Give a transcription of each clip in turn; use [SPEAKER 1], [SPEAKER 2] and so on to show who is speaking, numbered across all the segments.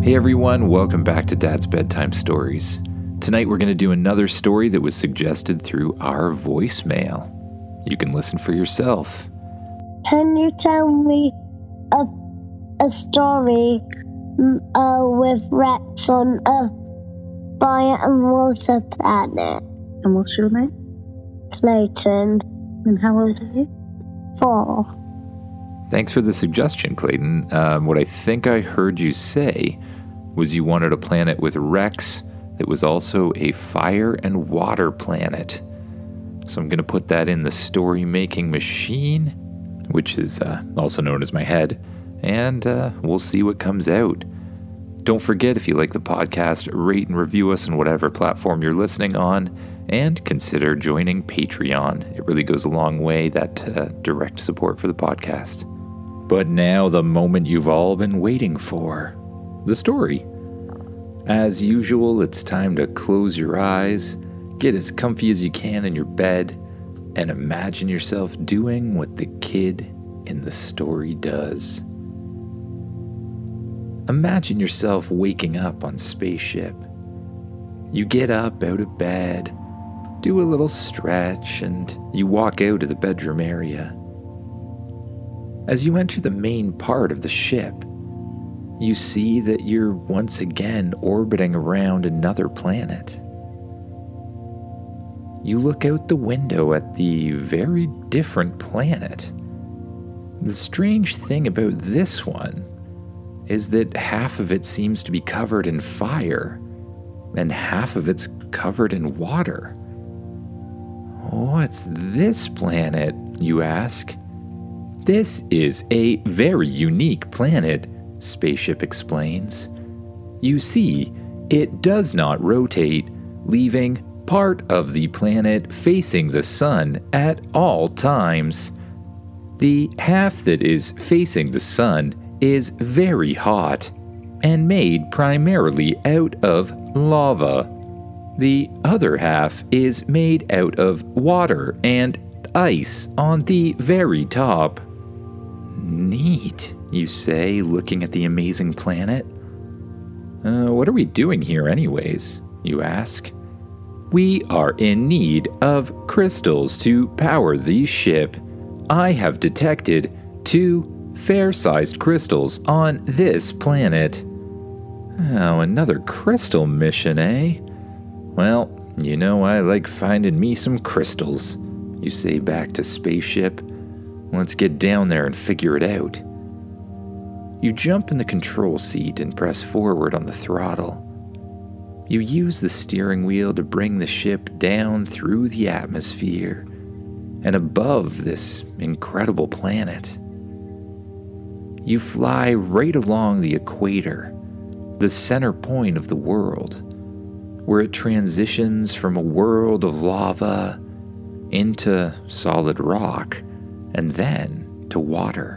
[SPEAKER 1] Hey everyone, welcome back to Dad's Bedtime Stories. Tonight we're going to do another story that was suggested through our voicemail. You can listen for yourself.
[SPEAKER 2] Can you tell me a story with Rex on a fire and water planet?
[SPEAKER 3] And what's your name?
[SPEAKER 2] Clayton.
[SPEAKER 3] And how old are you?
[SPEAKER 2] 4.
[SPEAKER 1] Thanks for the suggestion, Clayton. What I think I heard you say was you wanted a planet with Rex that was also a fire and water planet. So I'm going to put that in the story-making machine, which is also known as my head, and we'll see what comes out. Don't forget, if you like the podcast, rate and review us on whatever platform you're listening on, and consider joining Patreon. It really goes a long way, that direct support for the podcast. But now, the moment you've all been waiting for. The story. As usual, it's time to close your eyes, get as comfy as you can in your bed, and imagine yourself doing what the kid in the story does. Imagine yourself waking up on Spaceship. You get up out of bed, do a little stretch, and you walk out of the bedroom area. As you enter the main part of the ship, you see that you're once again orbiting around another planet. You look out the window at the very different planet. The strange thing about this one is that half of it seems to be covered in fire, and half of it's covered in water. What's this planet, you ask? This is a very unique planet, Spaceship explains. You see, it does not rotate, leaving part of the planet facing the sun at all times. The half that is facing the sun is very hot and made primarily out of lava. The other half is made out of water and ice on the very top. Neat, you say, looking at the amazing planet. What are we doing here anyways, you ask. We are in need of crystals to power the ship. I have detected 2 fair-sized crystals on this planet. Oh, another crystal mission, eh? Well, you know I like finding me some crystals, you say back to Spaceship. Let's get down there and figure it out. You jump in the control seat and press forward on the throttle. You use the steering wheel to bring the ship down through the atmosphere and above this incredible planet. You fly right along the equator, the center point of the world, where it transitions from a world of lava into solid rock and then to water.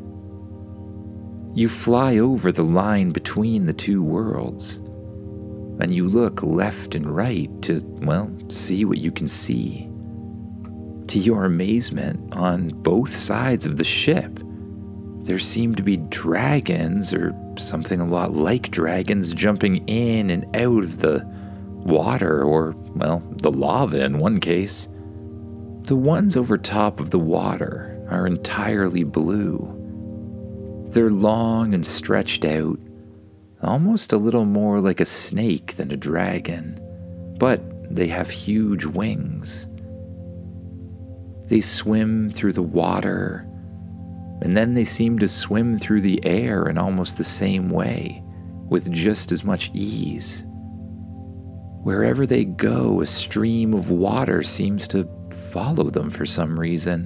[SPEAKER 1] You fly over the line between the 2 worlds, and you look left and right to, see what you can see. To your amazement, on both sides of the ship, there seem to be dragons, or something a lot like dragons, jumping in and out of the water, or, the lava in one case. The ones over top of the water are entirely blue. They're long and stretched out, almost a little more like a snake than a dragon, but they have huge wings. They swim through the water, and then they seem to swim through the air in almost the same way, with just as much ease. Wherever they go, a stream of water seems to follow them for some reason.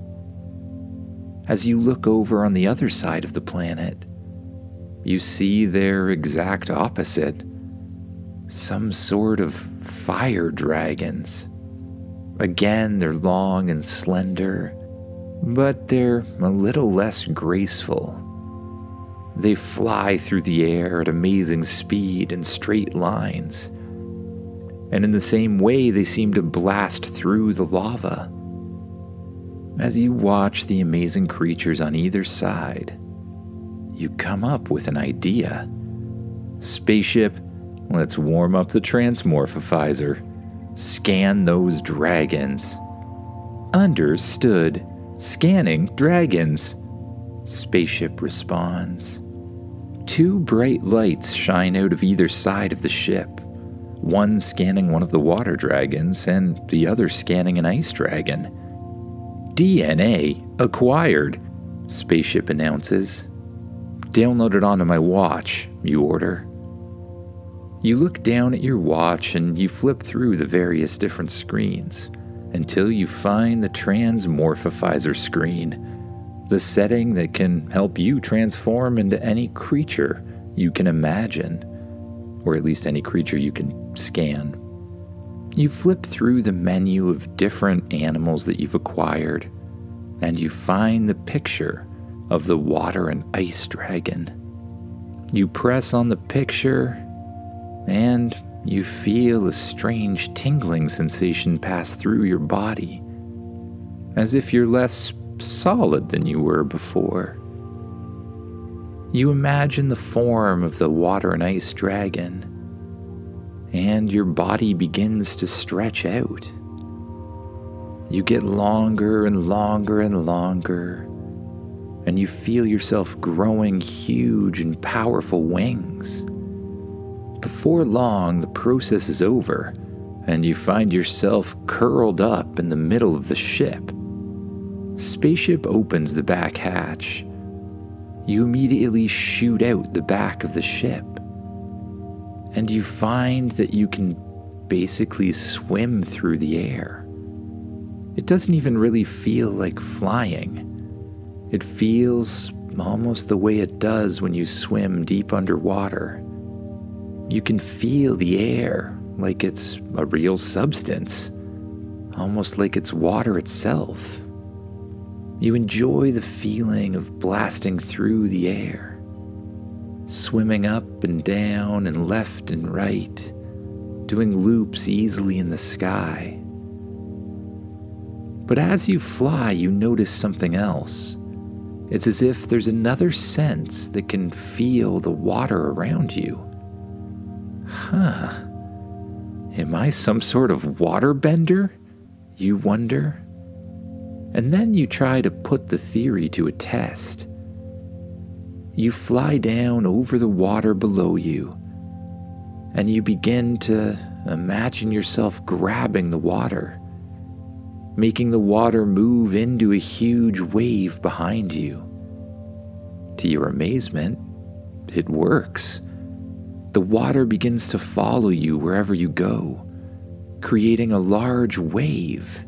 [SPEAKER 1] As you look over on the other side of the planet, you see their exact opposite. Some sort of fire dragons. Again, they're long and slender, but they're a little less graceful. They fly through the air at amazing speed in straight lines, and in the same way they seem to blast through the lava. As you watch the amazing creatures on either side, you come up with an idea. Spaceship, let's warm up the transmorphifizer. Scan those dragons. Understood. Scanning dragons. Spaceship responds. 2 bright lights shine out of either side of the ship. One scanning one of the water dragons and the other scanning an ice dragon. DNA acquired, Spaceship announces. Download it onto my watch, you order. You look down at your watch and you flip through the various different screens until you find the transmorphifizer screen, the setting that can help you transform into any creature you can imagine, or at least any creature you can scan. You flip through the menu of different animals that you've acquired, and you find the picture of the water and ice dragon. You press on the picture, and you feel a strange tingling sensation pass through your body, as if you're less solid than you were before. You imagine the form of the water and ice dragon, and your body begins to stretch out. You get longer and longer and longer, and you feel yourself growing huge and powerful wings. Before long, the process is over, and you find yourself curled up in the middle of the ship. Spaceship opens the back hatch. You immediately shoot out the back of the ship, and you find that you can basically swim through the air. It doesn't even really feel like flying. It feels almost the way it does when you swim deep underwater. You can feel the air like it's a real substance, almost like it's water itself. You enjoy the feeling of blasting through the air, swimming up and down and left and right, doing loops easily in the sky. But as you fly, you notice something else. It's as if there's another sense that can feel the water around you. Am I some sort of water bender? You wonder. And then you try to put the theory to a test. You fly down over the water below you, and you begin to imagine yourself grabbing the water, making the water move into a huge wave behind you. To your amazement, it works. The water begins to follow you wherever you go, creating a large wave.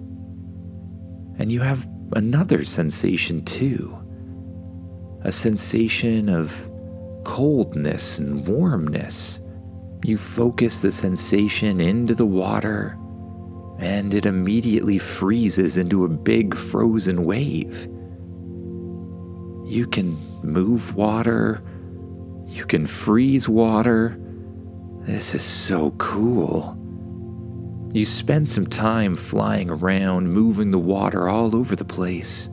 [SPEAKER 1] And you have another sensation too, a sensation of coldness and warmness. You focus the sensation into the water, and it immediately freezes into a big frozen wave. You can move water, you can freeze water. This is so cool. You spend some time flying around, moving the water all over the place,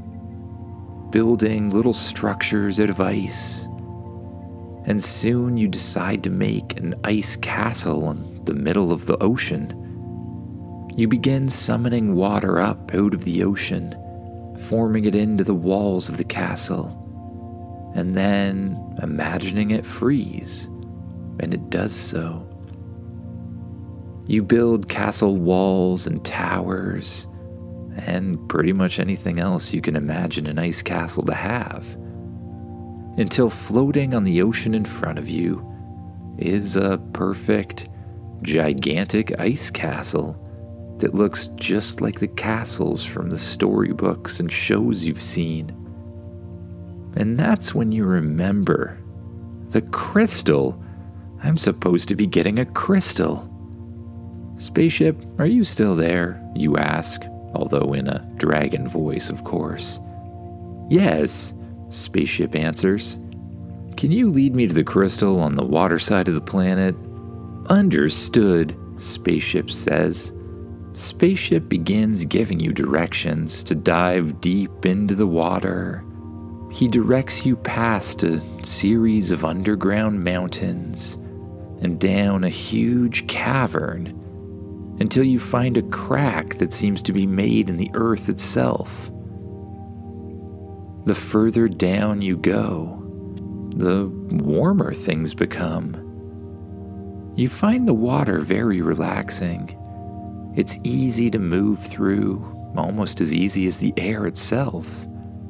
[SPEAKER 1] building little structures out of ice, and soon you decide to make an ice castle in the middle of the ocean. You begin summoning water up out of the ocean, forming it into the walls of the castle, and then imagining it freeze, and it does so. You build castle walls and towers, and pretty much anything else you can imagine an ice castle to have, until floating on the ocean in front of you is a perfect, gigantic ice castle that looks just like the castles from the storybooks and shows you've seen. And that's when you remember the crystal. I'm supposed to be getting a crystal. Spaceship, are you still there? You ask, although in a dragon voice, of course. Yes, Spaceship answers. Can you lead me to the crystal on the water side of the planet? Understood, Spaceship says. Spaceship begins giving you directions to dive deep into the water, He directs you past a series of underground mountains and down a huge cavern until you find a crack that seems to be made in the earth itself. The further down you go, the warmer things become. You find the water very relaxing. It's easy to move through, almost as easy as the air itself.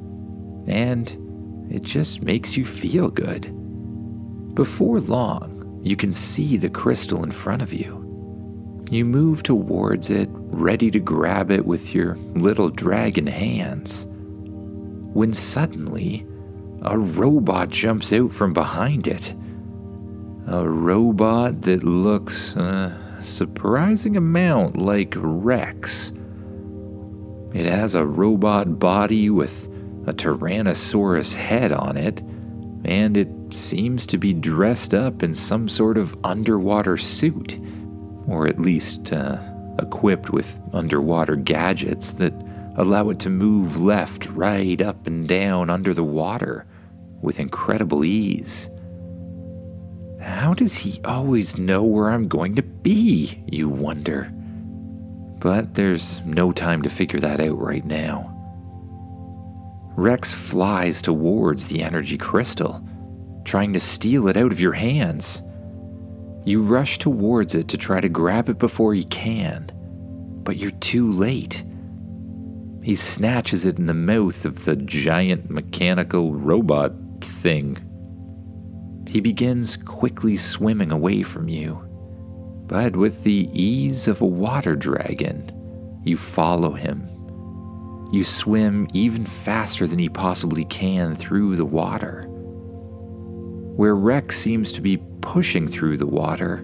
[SPEAKER 1] And it just makes you feel good. Before long, you can see the crystal in front of you. You move towards it, ready to grab it with your little dragon hands, when suddenly, a robot jumps out from behind it. A robot that looks a surprising amount like Rex. It has a robot body with a Tyrannosaurus head on it, and it seems to be dressed up in some sort of underwater suit, or at least equipped with underwater gadgets that allow it to move left, right, up, and down under the water with incredible ease. How does he always know where I'm going to be, you wonder? But there's no time to figure that out right now. Rex flies towards the energy crystal, trying to steal it out of your hands. You rush towards it to try to grab it before he can, but you're too late. He snatches it in the mouth of the giant mechanical robot thing. He begins quickly swimming away from you, but with the ease of a water dragon, you follow him. You swim even faster than he possibly can through the water. Where Rex seems to be pushing through the water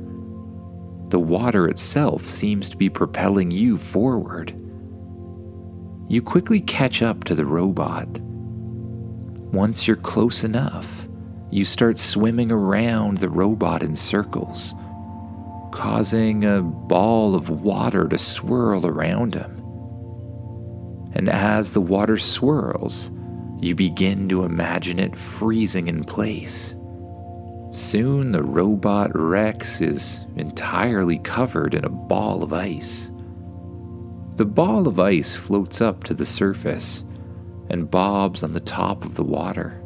[SPEAKER 1] itself seems to be propelling you forward. You quickly catch up to the robot. Once you're close enough, you start swimming around the robot in circles, causing a ball of water to swirl around him. And as the water swirls, you begin to imagine it freezing in place. Soon the robot Rex is entirely covered in a ball of ice. The ball of ice floats up to the surface and bobs on the top of the water.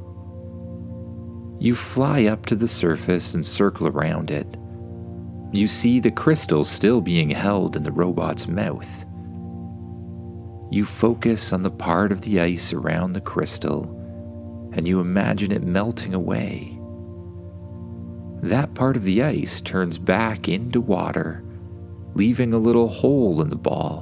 [SPEAKER 1] You fly up to the surface and circle around it. You see the crystal still being held in the robot's mouth. You focus on the part of the ice around the crystal, and you imagine it melting away. That part of the ice turns back into water, leaving a little hole in the ball.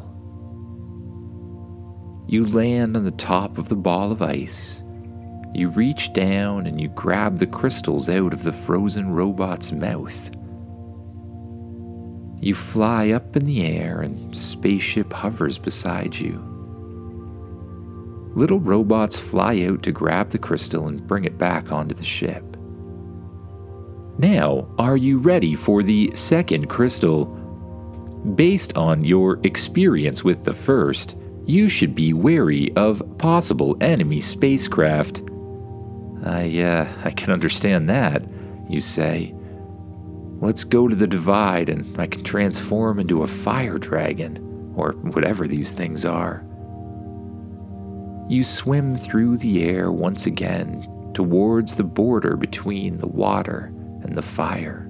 [SPEAKER 1] You land on the top of the ball of ice. You reach down and you grab the crystals out of the frozen robot's mouth. You fly up in the air and spaceship hovers beside you. Little robots fly out to grab the crystal and bring it back onto the ship. Now, are you ready for the second crystal? Based on your experience with the first, you should be wary of possible enemy spacecraft. I can understand that, you say. Let's go to the divide and I can transform into a fire dragon, or whatever these things are. You swim through the air once again towards the border between the water and the fire.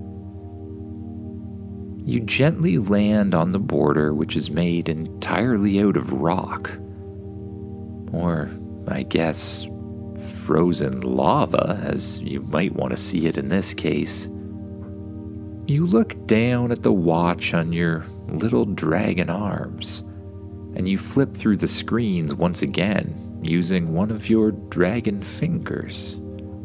[SPEAKER 1] You gently land on the border, which is made entirely out of rock. Or, I guess, frozen lava, as you might want to see it in this case. You look down at the watch on your little dragon arms, and you flip through the screens once again using one of your dragon fingers.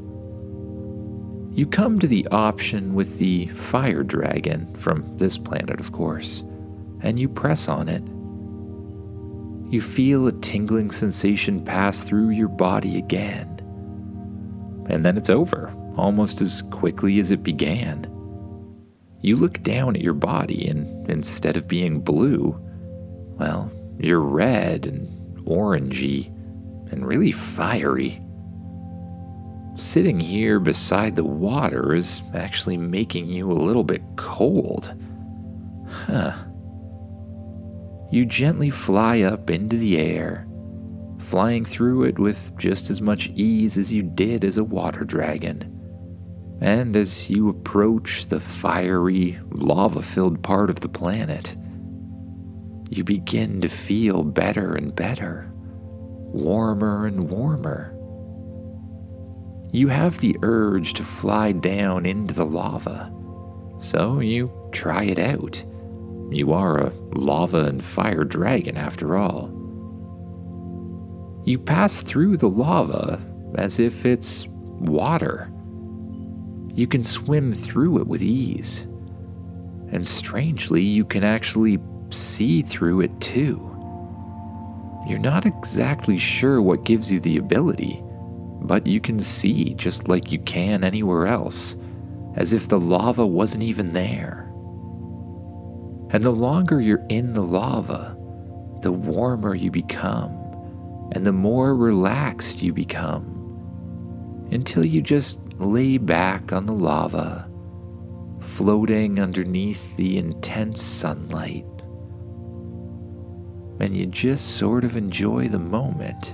[SPEAKER 1] You come to the option with the fire dragon, from this planet of course, and you press on it. You feel a tingling sensation pass through your body again. And then it's over, almost as quickly as it began. You look down at your body and instead of being blue, well, you're red and orangey and really fiery. sitting here beside the water is actually making you a little bit cold. Huh. You gently fly up into the air, flying through it with just as much ease as you did as a water dragon. And as you approach the fiery, lava-filled part of the planet, you begin to feel better and better, warmer and warmer. You have the urge to fly down into the lava, so you try it out. You are a lava and fire dragon after all. You pass through the lava as if it's water. You can swim through it with ease. And strangely, you can actually see through it too. You're not exactly sure what gives you the ability, but you can see just like you can anywhere else, as if the lava wasn't even there. And the longer you're in the lava, the warmer you become, and the more relaxed you become, until you just lay back on the lava, floating underneath the intense sunlight. And you just sort of enjoy the moment.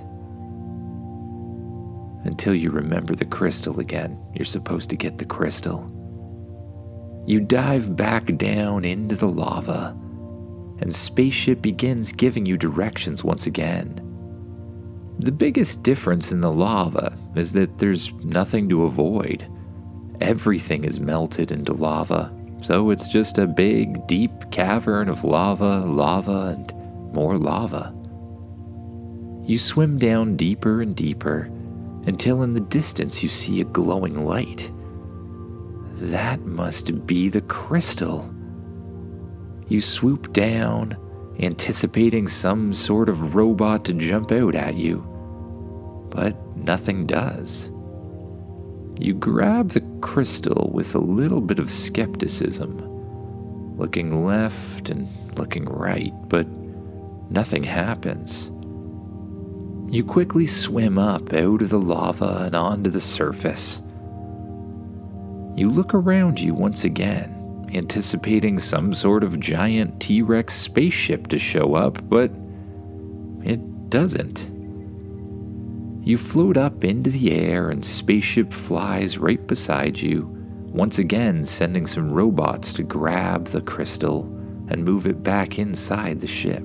[SPEAKER 1] Until you remember the crystal again. You're supposed to get the crystal. You dive back down into the lava, and Spaceship begins giving you directions once again. The biggest difference in the lava is that there's nothing to avoid. Everything is melted into lava, so it's just a big, deep cavern of lava, and more lava. You swim down deeper and deeper, until in the distance you see a glowing light. That must be the crystal. You swoop down, anticipating some sort of robot to jump out at you, but nothing does. You grab the crystal with a little bit of skepticism, looking left and looking right, but nothing happens. You quickly swim up out of the lava and onto the surface. You look around you once again, anticipating some sort of giant T-Rex spaceship to show up, but it doesn't. You float up into the air and Spaceship flies right beside you, once again sending some robots to grab the crystal and move it back inside the ship.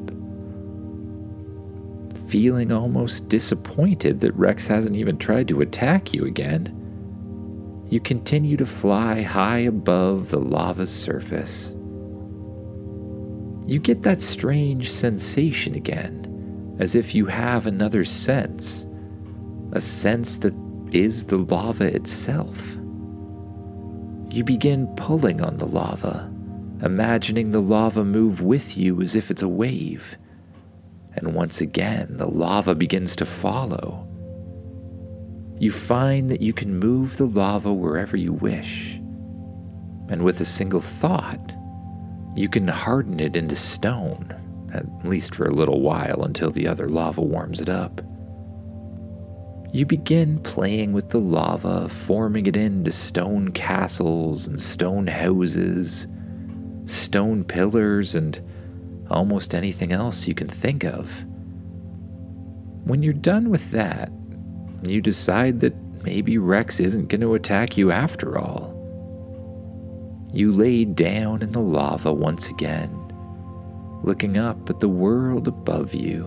[SPEAKER 1] Feeling almost disappointed that Rex hasn't even tried to attack you again, you continue to fly high above the lava's surface. You get that strange sensation again, as if you have another sense, a sense that is the lava itself. You begin pulling on the lava, imagining the lava move with you as if it's a wave. And once again, the lava begins to follow. You find that you can move the lava wherever you wish. And with a single thought, you can harden it into stone, at least for a little while until the other lava warms it up. You begin playing with the lava, forming it into stone castles and stone houses, stone pillars, and almost anything else you can think of. When you're done with that, you decide that maybe Rex isn't going to attack you after all. You lay down in the lava once again, looking up at the world above you.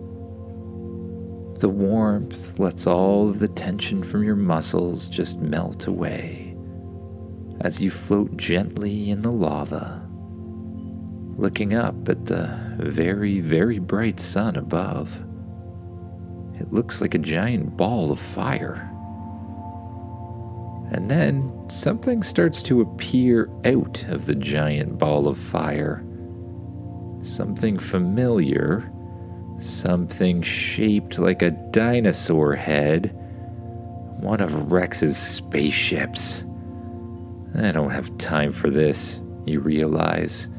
[SPEAKER 1] The warmth lets all of the tension from your muscles just melt away as you float gently in the lava, looking up at the very, very bright sun above. It looks like a giant ball of fire. And then something starts to appear out of the giant ball of fire. Something familiar, something shaped like a dinosaur head, one of Rex's spaceships. I don't have time for this, you realize,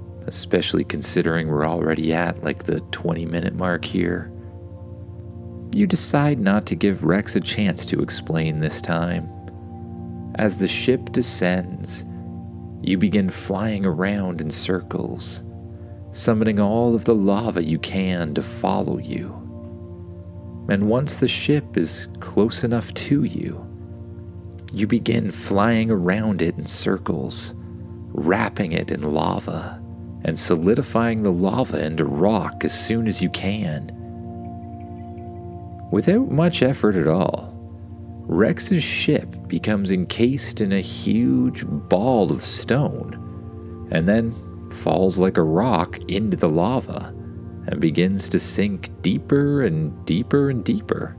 [SPEAKER 1] especially considering we're already at like the 20-minute mark here. You decide not to give Rex a chance to explain this time. As the ship descends, you begin flying around in circles, summoning all of the lava you can to follow you. And once the ship is close enough to you, you begin flying around it in circles, wrapping it in lava, and solidifying the lava into rock as soon as you can. Without much effort at all, Rex's ship becomes encased in a huge ball of stone, and then falls like a rock into the lava and begins to sink deeper and deeper and deeper.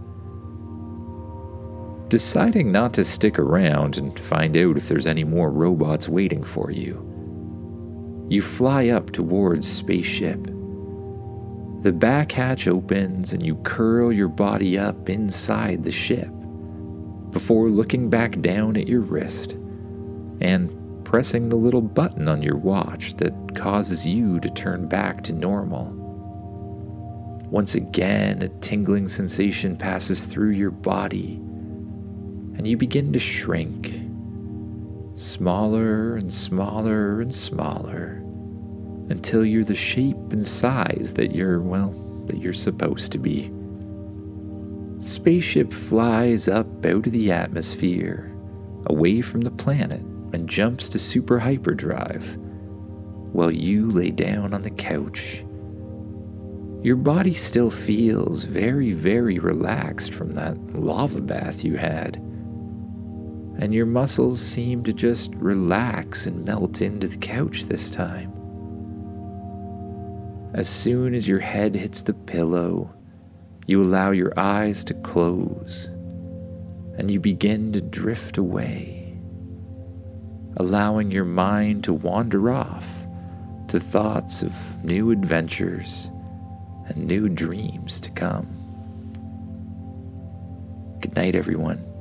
[SPEAKER 1] Deciding not to stick around and find out if there's any more robots waiting for you, you fly up towards Spaceship. The back hatch opens and you curl your body up inside the ship before looking back down at your wrist and pressing the little button on your watch that causes you to turn back to normal. Once again, a tingling sensation passes through your body, and you begin to shrink, smaller and smaller and smaller, until you're the shape and size that you're supposed to be. Spaceship flies up out of the atmosphere, away from the planet, and jumps to super hyperdrive, while you lay down on the couch. Your body still feels very, very relaxed from that lava bath you had, and your muscles seem to just relax and melt into the couch this time. As soon as your head hits the pillow, you allow your eyes to close, and you begin to drift away, allowing your mind to wander off to thoughts of new adventures and new dreams to come. Good night, everyone.